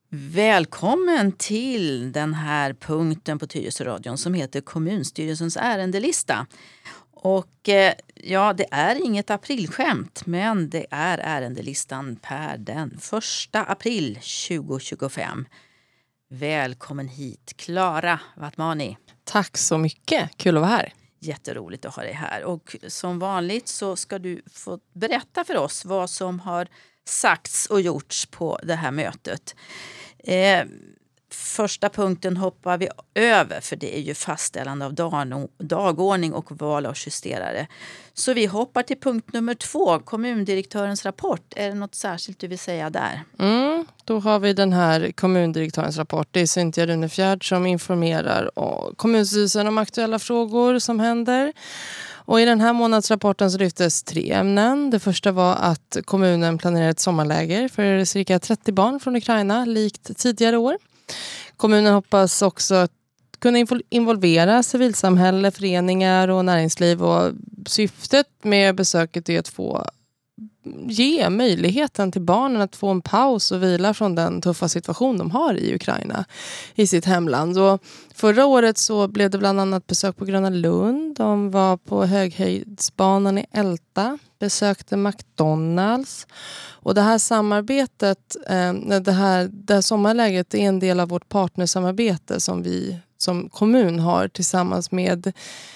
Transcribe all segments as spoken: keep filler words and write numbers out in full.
Välkommen till den här punkten på Tyresöradion som heter Kommunstyrelsens ärendelista. Och eh, ja, det är inget aprilskämt, men det är ärendelistan per den första april tjugohundratjugofem. Välkommen hit, Klara Vatmani. Tack så mycket, kul att vara här. Jätteroligt att ha dig här. Och som vanligt så ska du få berätta för oss vad som har sagts och gjorts på det här mötet. Eh, första punkten hoppar vi över, för det är ju fastställande av dag- dagordning och val av justerare. Så vi hoppar till punkt nummer två, kommundirektörens rapport. Är det något särskilt du vill säga där? Mm, då har vi den här kommundirektörens rapport. Det är Cynthia Runefjärd som informerar kommunstyrelsen om aktuella frågor som händer. Och i den här månadsrapporten så lyftes tre ämnen. Det första var att kommunen planerar ett sommarläger för cirka trettio barn från Ukraina, likt tidigare år. Kommunen hoppas också kunna involvera civilsamhälle, föreningar och näringsliv. Och syftet med besöket är att få ge möjligheten till barnen att få en paus och vila från den tuffa situation de har i Ukraina, i sitt hemland. Och förra året så blev det bland annat besök på Gröna Lund. De var på höghöjdsbanan i Älta, besökte McDonalds. Och det här samarbetet, det här, det här sommarläget är en del av vårt partnersamarbete som vi som kommun har tillsammans med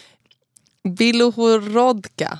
Bilohorodka.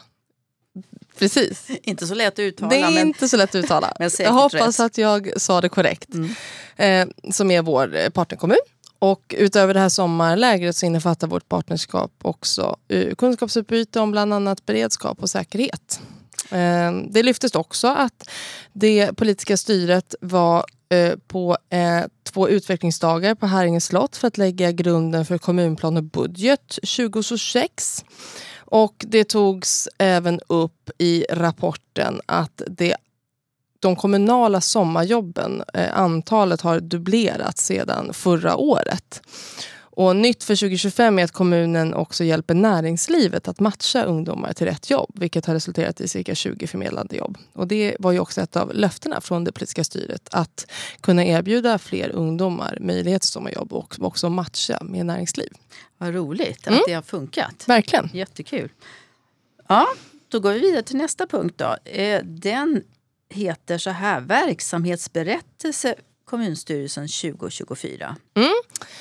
Precis. Inte så lätt att uttala. Det är men... inte så lätt att uttala. men jag hoppas rätt. att jag sa det korrekt. Mm. Eh, som är vår partnerkommun. Och utöver det här sommarlägret så innefattar vårt partnerskap också uh, kunskapsutbyte om bland annat beredskap och säkerhet. Eh, det lyftes också att det politiska styret var uh, på uh, två utvecklingsdagar på Haringe slott för att lägga grunden för kommunplan och budget tjugohundratjugosex. Och det togs även upp i rapporten att det, de kommunala sommarjobben, eh, antalet har dubblerats sedan förra året. Och nytt för tjugohundratjugofem är att kommunen också hjälper näringslivet att matcha ungdomar till rätt jobb, vilket har resulterat i cirka tjugo förmedlade jobb. Och det var ju också ett av löftena från det politiska styret, att kunna erbjuda fler ungdomar möjlighet till sommarjobb och också matcha med näringsliv. Vad roligt att Mm. det har funkat. Verkligen. Jättekul. Ja, då går vi vidare till nästa punkt då. Den heter så här: verksamhetsberättelse kommunstyrelsen tjugohundratjugofyra. Mm.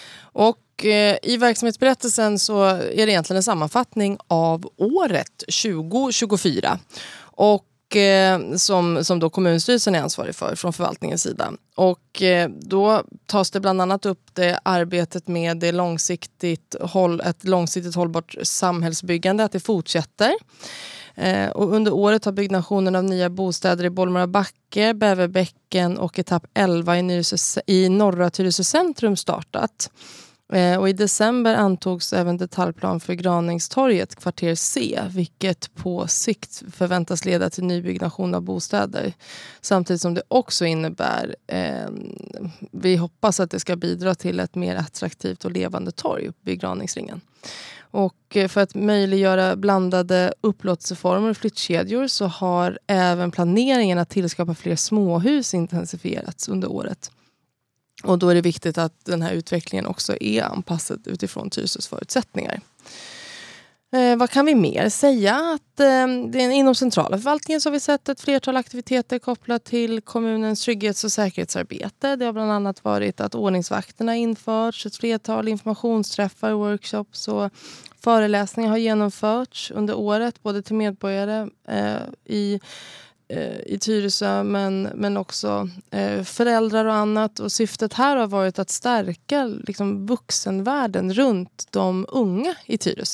Och eh, i verksamhetsberättelsen så är det egentligen en sammanfattning av året tjugohundratjugofyra. Och eh, som, som då kommunstyrelsen är ansvarig för från förvaltningens sida. Och eh, då tas det bland annat upp det arbetet med det långsiktigt håll, ett långsiktigt hållbart samhällsbyggande, att det fortsätter. Eh, och under året har byggnationen av nya bostäder i Bollmora Backe, Bäverbäcken och etapp elva i, Nyresö, i norra Tyresö centrum startat. Eh, och i december antogs även detaljplan för Graningstorget, kvarter C, vilket på sikt förväntas leda till nybyggnation av bostäder. Samtidigt som det också innebär, eh, vi hoppas att det ska bidra till ett mer attraktivt och levande torg vid Graningsringen. Och för att möjliggöra blandade upplåtelseformer och flyttkedjor så har även planeringen att tillskapa fler småhus intensifierats under året. Och då är det viktigt att den här utvecklingen också är anpassad utifrån Tyresös förutsättningar. Eh, vad kan vi mer säga? Att, eh, det är inom centrala förvaltningen så har vi sett ett flertal aktiviteter kopplat till kommunens trygghets- och säkerhetsarbete. Det har bland annat varit att ordningsvakterna införts, ett flertal informationsträffar, workshops och föreläsningar har genomförts under året, både till medborgare eh, i i Tyresö men, men också eh, föräldrar och annat. Och syftet här har varit att stärka liksom, vuxenvärlden runt de unga i Tyresö.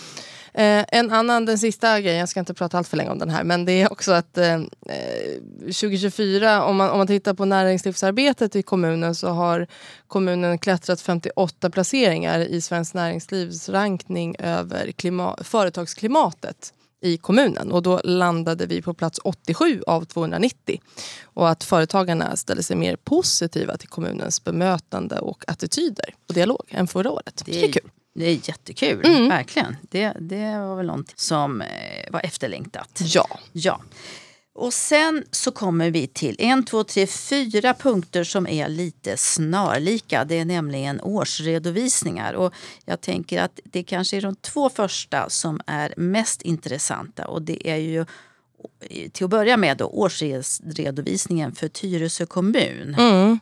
Eh, en annan, den sista grejen, jag ska inte prata allt för länge om den här, men det är också att eh, tjugohundratjugofyra, om man, om man tittar på näringslivsarbetet i kommunen så har kommunen klättrat femtioåtta placeringar i Svensk Näringslivs rankning över klimat, företagsklimatet i kommunen, och då landade vi på plats åttiosju av tvåhundranittio, och att företagarna ställer sig mer positiva till kommunens bemötande och attityder och dialog än förra året. Det är, det är kul. Det är jättekul, mm. verkligen. Det, det var väl någonting som var efterlängtat. Ja. ja. Och sen så kommer vi till en, två, tre, fyra punkter som är lite snarlika. Det är nämligen årsredovisningar. Och jag tänker att det kanske är de två första som är mest intressanta. Och det är ju till att börja med då årsredovisningen för Tyresö kommun. Mm.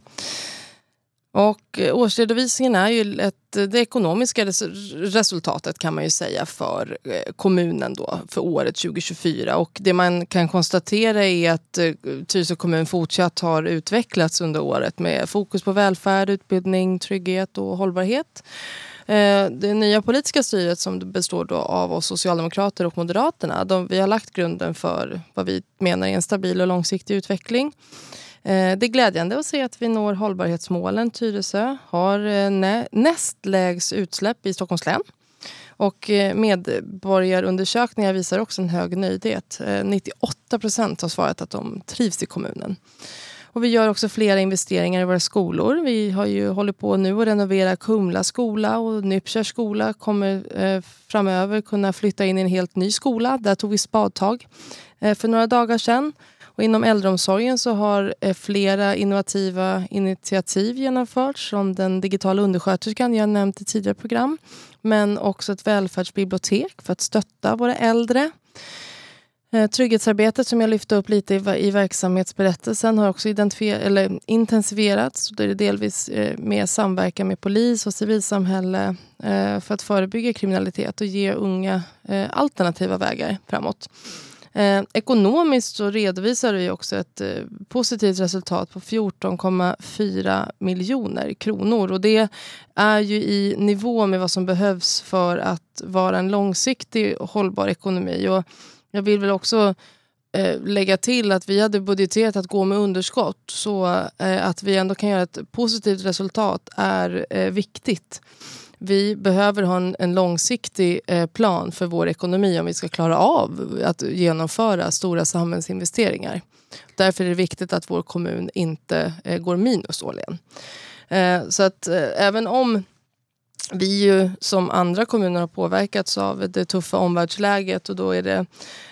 Och årsredovisningen är ju ett, det ekonomiska resultatet kan man ju säga för kommunen då för året tjugo tjugofyra. Och det man kan konstatera är att Tyresö kommun fortsatt har utvecklats under året med fokus på välfärd, utbildning, trygghet och hållbarhet. Det nya politiska styret som består då av oss socialdemokrater och moderaterna, de, vi har lagt grunden för vad vi menar är en stabil och långsiktig utveckling. Det är glädjande att se att vi når hållbarhetsmålen. Tyresö har nä- näst lägst utsläpp i Stockholms län. Och medborgarundersökningar visar också en hög nöjdhet. nittioåtta procent har svarat att de trivs i kommunen. Och vi gör också flera investeringar i våra skolor. Vi har ju hållit på nu att renovera Kumla skola och Nypkärrs skola kommer eh, framöver kunna flytta in i en helt ny skola. Där tog vi spadtag eh, för några dagar sedan. Och inom äldreomsorgen så har eh, flera innovativa initiativ genomförts som den digitala undersköterskan jag nämnt i tidigare program. Men också ett välfärdsbibliotek för att stötta våra äldre. Trygghetsarbetet som jag lyfte upp lite i, i verksamhetsberättelsen har också identifier- eller intensifierats. Då är det delvis eh, med samverkan med polis och civilsamhälle eh, för att förebygga kriminalitet och ge unga eh, alternativa vägar framåt. Eh, ekonomiskt så redovisar vi också ett eh, positivt resultat på fjorton komma fyra miljoner kronor. Och det är ju i nivå med vad som behövs för att vara en långsiktig och hållbar ekonomi. Och jag vill väl också eh, lägga till att vi hade budgeterat att gå med underskott så eh, att vi ändå kan göra ett positivt resultat är eh, viktigt. Vi behöver ha en, en långsiktig eh, plan för vår ekonomi om vi ska klara av att genomföra stora samhällsinvesteringar. Därför är det viktigt att vår kommun inte eh, går minus årligen. Eh, så att eh, även om vi ju som andra kommuner har påverkats av det tuffa omvärldsläget och då är det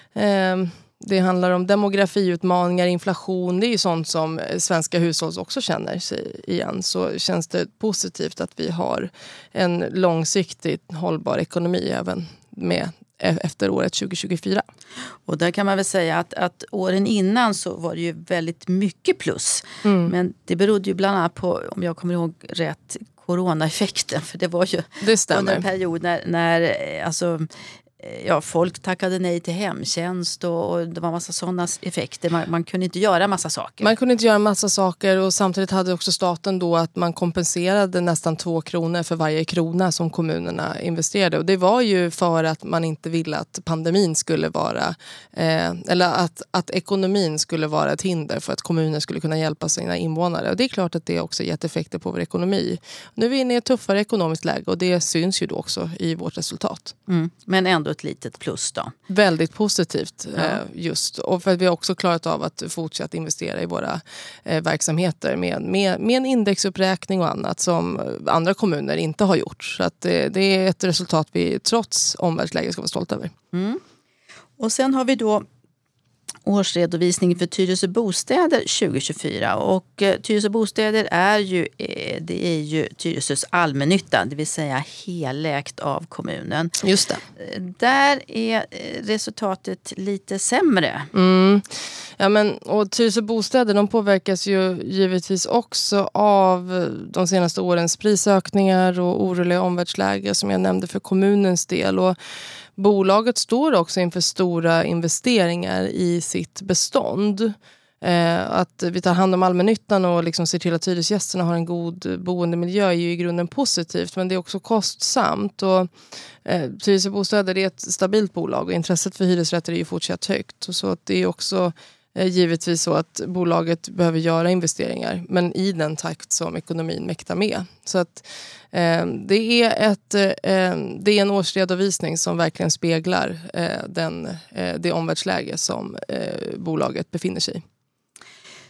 eh, det handlar om demografiutmaningar, inflation, det är ju sånt som svenska hushåll också känner sig igen. Så känns det positivt att vi har en långsiktigt hållbar ekonomi även med efter året tjugo tjugofyra. Och där kan man väl säga att, att åren innan så var det ju väldigt mycket plus. Mm. Men det berodde ju bland annat på, om jag kommer ihåg rätt, coronaeffekten. För det var ju det under en period när, när alltså, ja, folk tackade nej till hemtjänst och, och det var en massa sådana effekter. Man, man kunde inte göra massa saker. Man kunde inte göra massa saker och samtidigt hade också staten då att man kompenserade nästan två kronor för varje krona som kommunerna investerade. Och det var ju för att man inte ville att pandemin skulle vara, eh, eller att, att ekonomin skulle vara ett hinder för att kommuner skulle kunna hjälpa sina invånare. Och det är klart att det också gett effekter på vår ekonomi. Nu är vi inne i ett tuffare ekonomiskt läge och det syns ju då också i vårt resultat. Mm. Men ändå ett litet plus då. Väldigt positivt ja. eh, just. Och för att vi har också klarat av att fortsätta investera i våra eh, verksamheter med, med, med en indexuppräkning och annat som andra kommuner inte har gjort. Så att eh, det är ett resultat vi trots omvärldsläget ska vara stolta över. Mm. Och sen har vi då årsredovisning för Tyresö bostäder tjugo tjugofyra och eh, Tyresö bostäder är ju, eh, det är ju Tyresös allmännytta, det vill säga helägt av kommunen. Just det. Eh, där är resultatet lite sämre. Mm. Ja, men, och Tyresö bostäder de påverkas ju givetvis också av de senaste årens prisökningar och oroliga omvärldsläge som jag nämnde för kommunens del. Och bolaget står också inför stora investeringar i sitt bestånd. Eh, att vi tar hand om allmännyttan och liksom ser till att hyresgästerna har en god boendemiljö är ju i grunden positivt. Men det är också kostsamt. Och, eh, Tyresö bostäder är ett stabilt bolag och intresset för hyresrätter är ju fortsatt högt. Och så att det är också eh, givetvis så att bolaget behöver göra investeringar. Men i den takt som ekonomin mäktar med. Så att Eh, det, är ett, eh, det är en årsredovisning som verkligen speglar eh, den, eh, det omvärldsläge som eh, bolaget befinner sig i.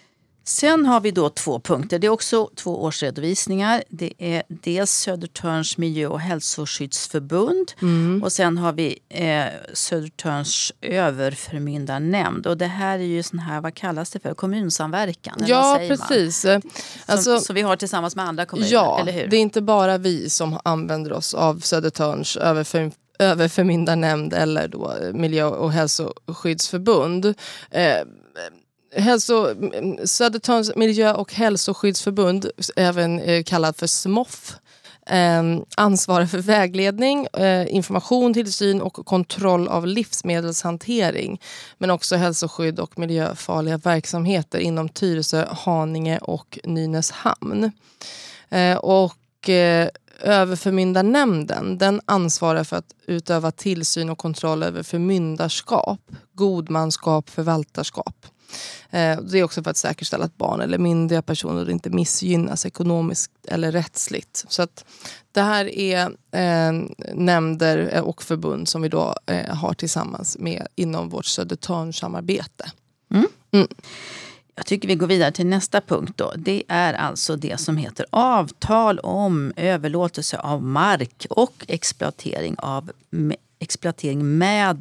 Sen har vi då två punkter. Det är också två årsredovisningar. Det är dels Södertörns miljö- och hälsoskyddsförbund mm. och sen har vi eh, Södertörns överförmyndarnämnd. Och det här är ju sån här, vad kallas det för? Kommunsamverkan? Ja, precis. Som, alltså, som vi har tillsammans med andra kommuner, ja, eller hur? Det är inte bara vi som använder oss av Södertörns överförmyndarnämnd överförmyndarnämnd eller då miljö- och hälsoskyddsförbund. Eh, hälso, Södertörns miljö- och hälsoskyddsförbund, även eh, kallad för S M O F, eh, ansvarar för vägledning, eh, information, tillsyn och kontroll av livsmedelshantering, men också hälsoskydd och miljöfarliga verksamheter inom Tyresö, Haninge och Nynäshamn. Eh, och eh, Överförmyndarnämnden, den ansvarar för att utöva tillsyn och kontroll över förmyndarskap, godmanskap, förvaltarskap. Eh, det är också för att säkerställa att barn eller myndiga personer inte missgynnas ekonomiskt eller rättsligt. Så att det här är eh, nämnder och förbund som vi då eh, har tillsammans med inom vårt Södertörnssamarbete. Mm. Mm. Jag tycker vi går vidare till nästa punkt då. Det är alltså det som heter avtal om överlåtelse av mark och exploatering av exploatering med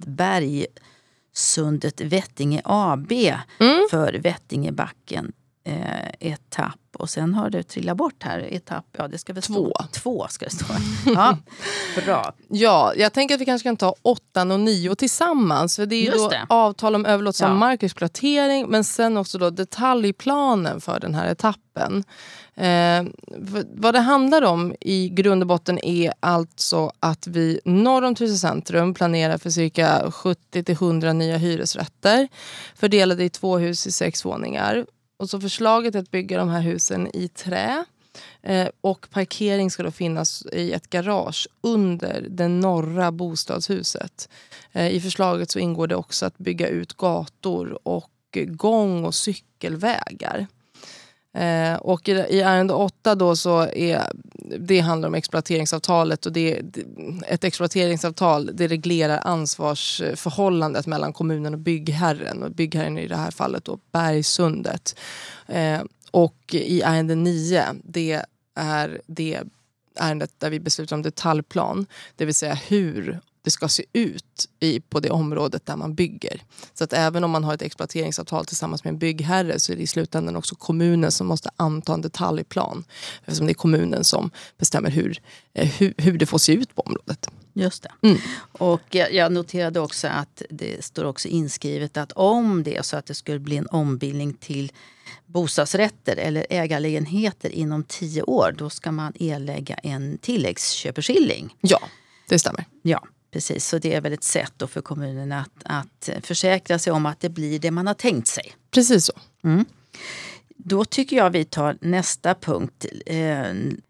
Bergsundet Vettinge A B mm. för Vettingebacken eh, etapp. Och sen har det trillat bort här etapp. Ja, det ska väl stå. Två. Två ska det stå. Ja, bra. Ja, jag tänker att vi kanske kan ta åttan och nio tillsammans. För det är ju då avtal om överlåtelse av ja. mark och exploatering. Men sen också då detaljplanen för den här etappen. Eh, vad det handlar om i grund och botten är alltså att vi norr om Tyresö centrum planerar för cirka sjuttio till hundra nya hyresrätter. Fördelade i två hus i sex våningar. Och så förslaget är att bygga de här husen i trä. Eh, och parkering ska då finnas i ett garage under det norra bostadshuset. Eh, I förslaget så ingår det också att bygga ut gator och gång- och cykelvägar. Eh, och i, i ärende åtta då så är det handlar om exploateringsavtalet, och det, ett exploateringsavtal det reglerar ansvarsförhållandet mellan kommunen och byggherren, och byggherren i det här fallet då Bergsundet. Eh, och i ärende nio det är det ärendet där vi beslutar om detaljplan, det vill säga hur det ska se ut i, på det området där man bygger. Så att även om man har ett exploateringsavtal tillsammans med en byggherre så är det i slutändan också kommunen som måste anta en detaljplan. Eftersom det är kommunen som bestämmer hur, hur, hur det får se ut på området. Just det. Mm. Och jag, jag noterade också att det står också inskrivet att om det är så att det skulle bli en ombildning till bostadsrätter eller ägarlägenheter inom tio år, då ska man erlägga en tilläggsköpeskilling. Ja, det stämmer. Ja. Precis, så det är väl ett sätt då för kommunen att, att försäkra sig om att det blir det man har tänkt sig. Precis så. Mm. Då tycker jag vi tar nästa punkt. Eh,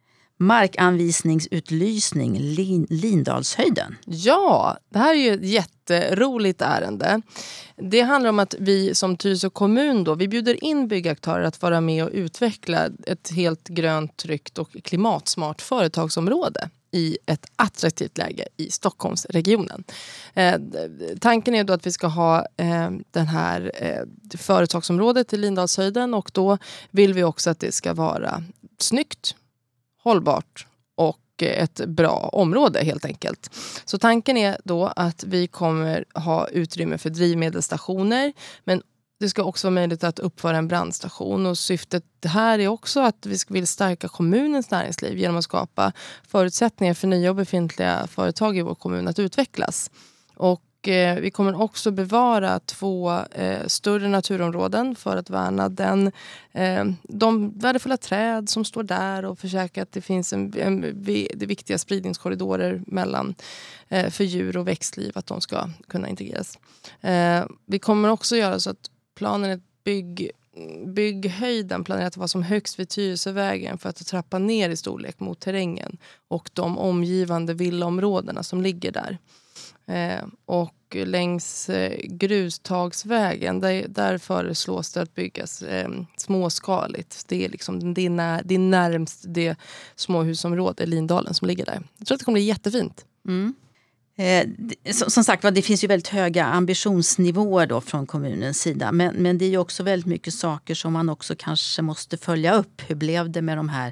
markanvisningsutlysning Lin, Lindalshöjden. Ja, det här är ju ett jätteroligt ärende. Det handlar om att vi som Tyresö kommun då, vi bjuder in byggaktörer att vara med och utveckla ett helt grönt, tryggt och klimatsmart företagsområde i ett attraktivt läge i Stockholmsregionen. Eh, tanken är då att vi ska ha eh, den här eh, företagsområdet i Lindalshöjden, och då vill vi också att det ska vara snyggt, hållbart och ett bra område helt enkelt. Så tanken är då att vi kommer ha utrymme för drivmedelsstationer, men det ska också vara möjligt att uppföra en brandstation, och syftet här är också att vi vill stärka kommunens näringsliv genom att skapa förutsättningar för nya och befintliga företag i vår kommun att utvecklas. Och eh, vi kommer också bevara två eh, större naturområden för att värna den, eh, de värdefulla träd som står där, och försöka att det finns en, en, det viktiga spridningskorridorer mellan eh, för djur och växtliv, att de ska kunna integreras. Eh, vi kommer också göra så att planen är att bygg, bygghöjden planerat att vara som högst vid Tyresövägen för att trappa ner i storlek mot terrängen och de omgivande villaområdena som ligger där. Eh, och längs eh, grustagsvägen där, där föreslås det att byggas eh, småskaligt. Det är, liksom, det, är när, det är närmst det småhusområde i Lindalen som ligger där. Jag tror att det kommer bli jättefint. Mm. Eh, som, som sagt, det finns ju väldigt höga ambitionsnivåer då från kommunens sida. Men, men det är ju också väldigt mycket saker som man också kanske måste följa upp. Hur blev det med de här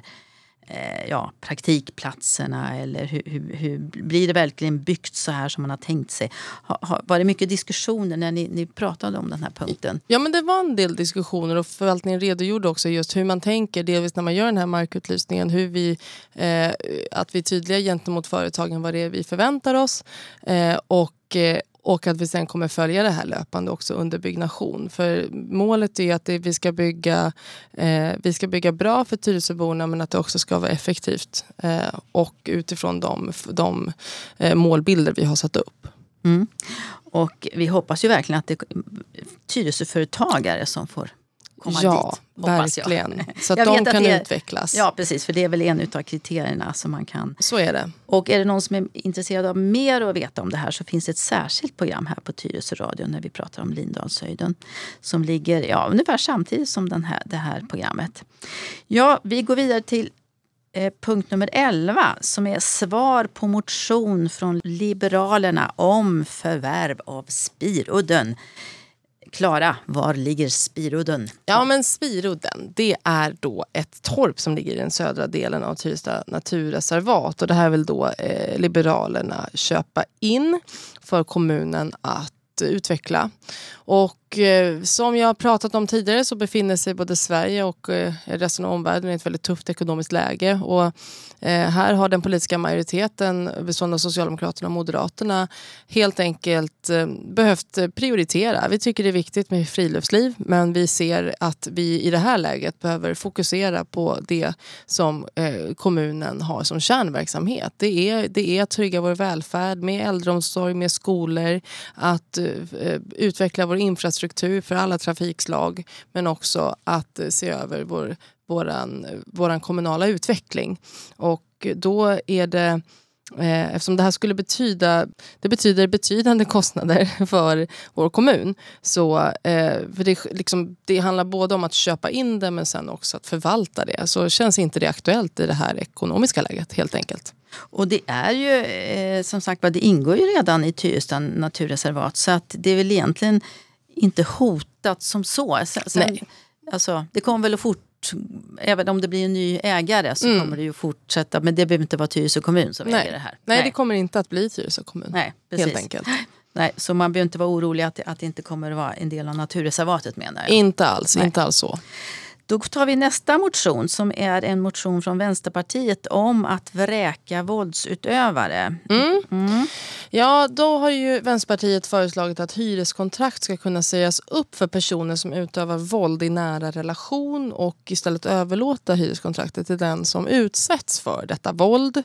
eh, ja, praktikplatserna? Eller hur, hur, hur blir det verkligen byggt så här som man har tänkt sig? Ha, ha, var det mycket diskussioner när ni, ni pratade om den här punkten? Ja, men det var en del diskussioner och förvaltningen redogjorde också just hur man tänker, delvis när man gör den här markutlysningen, hur vi, eh, att vi är tydliga gentemot företagen vad det är vi förväntar oss eh, och eh, Och att vi sen kommer följa det här löpande också under byggnation. För målet är att det, vi, ska bygga, eh, vi ska bygga bra för Tyresöborna, men att det också ska vara effektivt. Eh, och utifrån de, de eh, målbilder vi har satt upp. Mm. Och vi hoppas ju verkligen att det är Tyresöföretagare som får komma ja, dit. Hoppas verkligen. Jag. Så att jag de vet kan att det, utvecklas. Ja, precis. För det är väl en av kriterierna som man kan. Så är det. Och är det någon som är intresserad av mer att veta om det här, så finns det ett särskilt program här på Tyresö Radio när vi pratar om Lindalshöjden. Som ligger ja, ungefär samtidigt som den här, det här programmet. Ja, vi går vidare till eh, punkt nummer elva. Som är svar på motion från Liberalerna om förvärv av Spirudden. Klara, var ligger Spirudden? Ja, men Spirudden, det är då ett torp som ligger i den södra delen av Tyresö naturreservat. Och det här vill då eh, Liberalerna köpa in för kommunen att utveckla. Och eh, som jag har pratat om tidigare så befinner sig både Sverige och eh, resten av omvärlden i ett väldigt tufft ekonomiskt läge. Och eh, här har den politiska majoriteten bestående av Socialdemokraterna och Moderaterna helt enkelt eh, behövt prioritera. Vi tycker det är viktigt med friluftsliv, men vi ser att vi i det här läget behöver fokusera på det som eh, kommunen har som kärnverksamhet. Det är, det är att trygga vår välfärd med äldreomsorg, med skolor, att eh, utveckla vår infrastruktur för alla trafikslag, men också att se över vår, våran, våran kommunala utveckling. Och då är det, eh, eftersom det här skulle betyda, det betyder betydande kostnader för vår kommun, så eh, för det, liksom, det handlar både om att köpa in det men sen också att förvalta det. Så känns inte det aktuellt i det här ekonomiska läget helt enkelt. Och det är ju eh, som sagt, det ingår ju redan i Tyresö naturreservat, så att det är väl egentligen inte hotat som så. Sen, Nej. Alltså, det kommer väl att fort, även om det blir en ny ägare så mm. kommer det ju fortsätta, men det behöver inte vara Tyresö kommun som Nej. äger det här. Nej, Nej, det kommer inte att bli Tyresö kommun. Nej, precis. Helt enkelt. Nej, så man behöver inte vara orolig att det, att det inte kommer att vara en del av naturreservatet, menar jag. Inte alls, Nej. inte alls så. Då tar vi nästa motion som är en motion från Vänsterpartiet om att vräka våldsutövare. Mm. Mm. Ja, då har ju Vänsterpartiet föreslagit att hyreskontrakt ska kunna sägas upp för personer som utövar våld i nära relation och istället överlåta hyreskontraktet till den som utsätts för detta våld.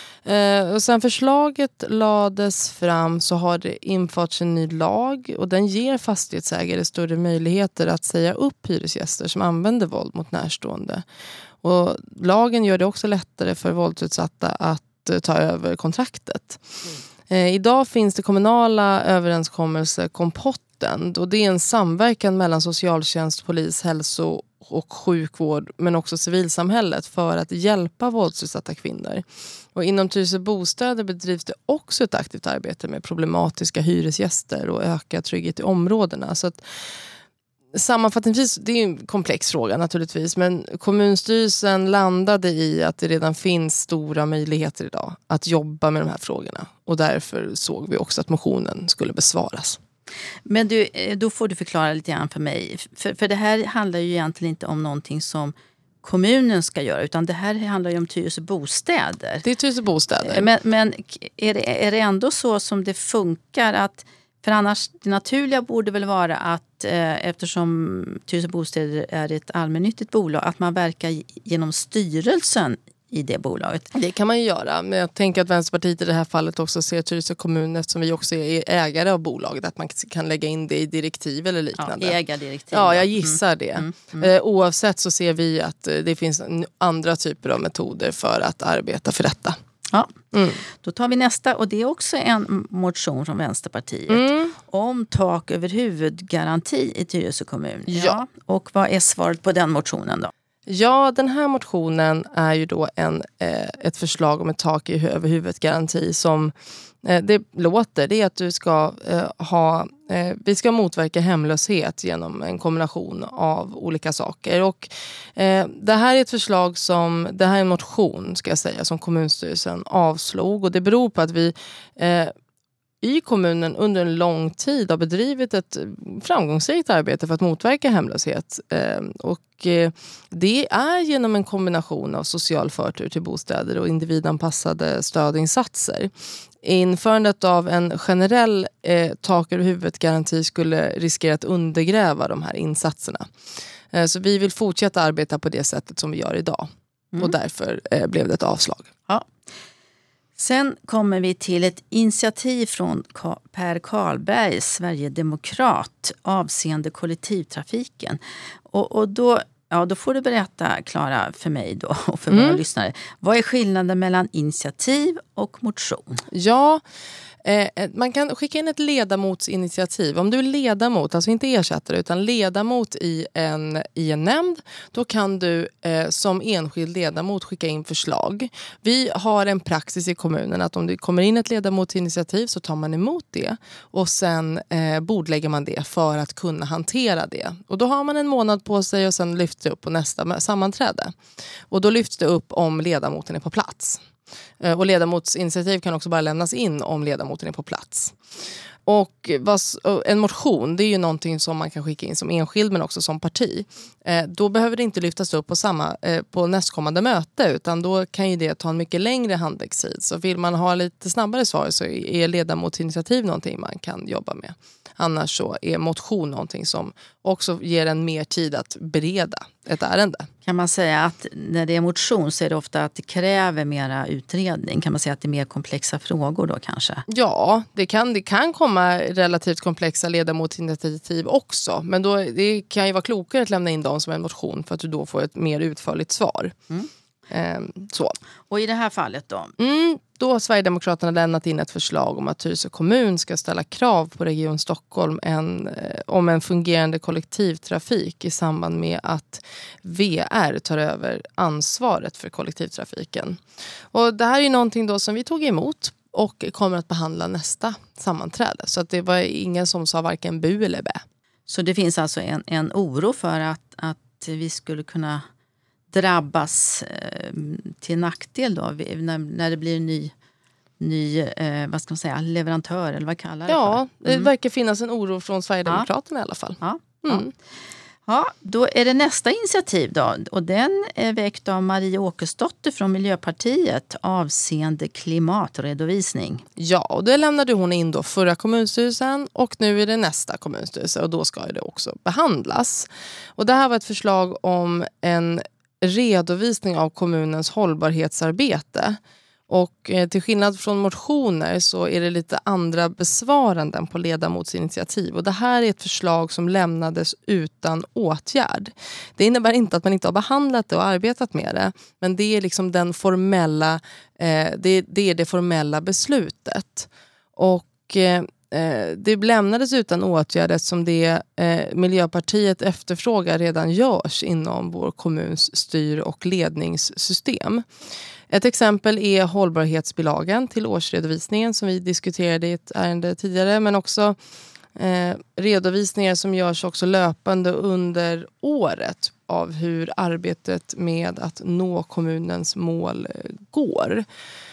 Eh, och sen förslaget lades fram så har det införts en ny lag och den ger fastighetsägare större möjligheter att säga upp hyresgäster som använder våld mot närstående. Och lagen gör det också lättare för våldsutsatta att eh, ta över kontraktet. Mm. Eh, idag finns det kommunala överenskommelser Kompotten och det är en samverkan mellan socialtjänst, polis, hälso och sjukvård men också civilsamhället för att hjälpa våldsutsatta kvinnor. Och inom Tyresö bostäder bedrivs det också ett aktivt arbete med problematiska hyresgäster och öka trygghet i områdena. Så att sammanfattningsvis, det är en komplex fråga naturligtvis, men kommunstyrelsen landade i att det redan finns stora möjligheter idag att jobba med de här frågorna. Och därför såg vi också att motionen skulle besvaras. Men du, då får du förklara lite grann för mig. För, för det här handlar ju egentligen inte om någonting som kommunen ska göra, utan det här handlar ju om Tyresö bostäder. Det är Tyresö bostäder. Men, men är, det, är det ändå så som det funkar att, för annars det naturliga borde väl vara att eh, eftersom Tyresö bostäder är ett allmännyttigt bolag, att man verkar genom styrelsen i det bolaget. Det kan man ju göra, men jag tänker att Vänsterpartiet i det här fallet också ser Tyresö kommun, eftersom vi också är ägare av bolaget, att man kan lägga in det i direktiv eller liknande. Ja, ägardirektiv. Ja, jag gissar mm. det. Mm. Mm. Eh, oavsett så ser vi att eh, det finns andra typer av metoder för att arbeta för detta. Ja, mm. Då tar vi nästa, och det är också en motion från Vänsterpartiet mm. om tak över huvudgaranti i Tyresö kommun. Ja. Ja. Och vad är svaret på den motionen då? Ja, den här motionen är ju då en, eh, ett förslag om ett tak i över huvudet-garanti som eh, det låter. Det är att du ska eh, ha, eh, vi ska motverka hemlöshet genom en kombination av olika saker. Och eh, det här är ett förslag som, det här är en motion ska jag säga, som kommunstyrelsen avslog. Och det beror på att vi eh, i kommunen under en lång tid har bedrivit ett framgångsrikt arbete för att motverka hemlöshet. Och det är genom en kombination av social förtur till bostäder och individanpassade stödinsatser. Införandet av en generell eh, tak över huvudet-garanti skulle riskera att undergräva de här insatserna. Eh, så vi vill fortsätta arbeta på det sättet som vi gör idag. Mm. Och därför eh, blev det ett avslag. Ja. Sen kommer vi till ett initiativ från Per Karlberg, Sverigedemokrat, avseende kollektivtrafiken. Och, och då, ja, då får du berätta, Klara, för mig då och för mm. våra lyssnare. Vad är skillnaden mellan initiativ och motion? Ja, eh, man kan skicka in ett ledamotsinitiativ. Om du är ledamot, alltså inte ersättare utan ledamot i en, i en nämnd, då kan du eh, som enskild ledamot skicka in förslag. Vi har en praxis i kommunen att om det kommer in ett ledamotsinitiativ så tar man emot det och sen eh, bordlägger man det för att kunna hantera det. Och då har man en månad på sig och sen lyfts det upp på nästa sammanträde. Och då lyfts det upp om ledamoten är på plats. Och ledamotsinitiativ kan också bara lämnas in om ledamoten är på plats. Och en motion, det är ju någonting som man kan skicka in som enskild men också som parti. Då behöver det inte lyftas upp på, samma, på nästkommande möte utan då kan ju det ta en mycket längre handläggstid. Så vill man ha lite snabbare svar så är ledamotsinitiativ någonting man kan jobba med. Annars så är motion någonting som också ger en mer tid att bereda ett ärende. Kan man säga att när det är motion så är det ofta att det kräver mera utredning? Kan man säga att det är mer komplexa frågor då kanske? Ja, det kan, det kan komma relativt komplexa ledamotsinitiativ också. Men då, det kan ju vara klokare att lämna in dem som en motion för att du då får ett mer utförligt svar. Mm. Ehm, så. Och i det här fallet då? Mm, då har Sverigedemokraterna lämnat in ett förslag om att Tyresö kommun ska ställa krav på Region Stockholm en, eh, om en fungerande kollektivtrafik i samband med att V R tar över ansvaret för kollektivtrafiken. Och det här är någonting då som vi tog emot och kommer att behandla nästa sammanträde. Så att det var ingen som sa varken bu eller bä. Så det finns alltså en, en oro för att, att vi skulle kunna drabbas eh, till nackdel då när, när det blir en ny, ny eh, vad ska man säga, leverantör eller vad kallar det ja, för? Mm. Det verkar finnas en oro från Sverigedemokraterna ja. i alla fall. Ja. Mm. Ja, då är det nästa initiativ då och den är väckt av Marie Åkesdotter från Miljöpartiet avseende klimatredovisning. Ja, och det lämnade hon in då förra kommunstyrelsen och nu är det nästa kommunstyrelse och då ska det också behandlas. Och det här var ett förslag om en redovisning av kommunens hållbarhetsarbete. Och eh, till skillnad från motioner så är det lite andra besvaranden på ledamotsinitiativ. Och det här är ett förslag som lämnades utan åtgärd. Det innebär inte att man inte har behandlat det och arbetat med det. Men det är liksom den formella, eh, det, det är det formella beslutet. Och eh, det lämnades utan åtgärd som det eh, Miljöpartiet efterfrågar redan görs inom vår kommuns styr- och ledningssystem. Ett exempel är hållbarhetsbilagan till årsredovisningen som vi diskuterade i ett ärende tidigare, men också eh, redovisningar som görs också löpande under året av hur arbetet med att nå kommunens mål går.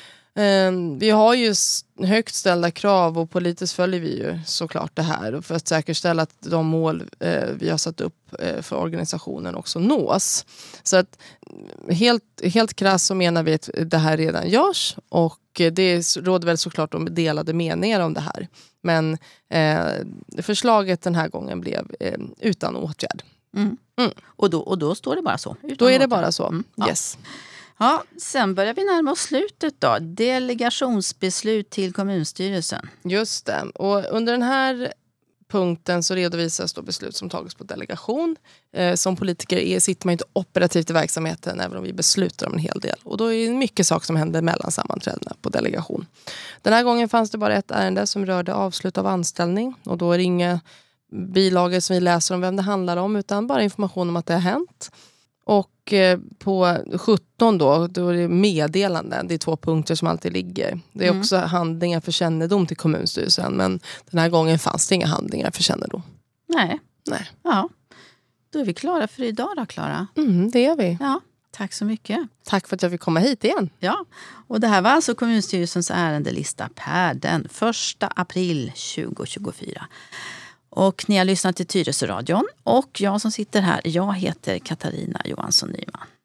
Vi har ju högt ställda krav och politiskt följer vi ju såklart det här för att säkerställa att de mål vi har satt upp för organisationen också nås. Så att helt, helt krasst så menar vi att det här redan görs och det råder väl såklart om delade meningar om det här. Men eh, förslaget den här gången blev eh, utan åtgärd. Mm. Mm. Och, då, och då står det bara så? Då är det åtgärd. Bara så, mm. yes. Ja. Ja, sen börjar vi närma oss slutet då. Delegationsbeslut till kommunstyrelsen. Just det. Och under den här punkten så redovisas då beslut som tagits på delegation. Eh, som politiker är, sitter man inte operativt i verksamheten även om vi beslutar om en hel del. Och då är det mycket saker som händer mellan sammanträdena på delegation. Den här gången fanns det bara ett ärende som rörde avslut av anställning. Och då är det inga bilagor som vi läser om vem det handlar om utan bara information om att det har hänt. Och eh, på sjutton då, då är det meddelanden. Det är två punkter som alltid ligger. Det är mm. också handlingar för kännedom till kommunstyrelsen. Men den här gången fanns det inga handlingar för kännedom. Nej. Nej. Ja. Då är vi klara för idag då, Klara. Mm, det är vi. Ja, tack så mycket. Tack för att jag fick komma hit igen. Ja, och det här var alltså kommunstyrelsens ärendelista per den första april tjugohundratjugofyra. Och ni har lyssnat till Tyresöradion och jag som sitter här, jag heter Katarina Johansson Nyman.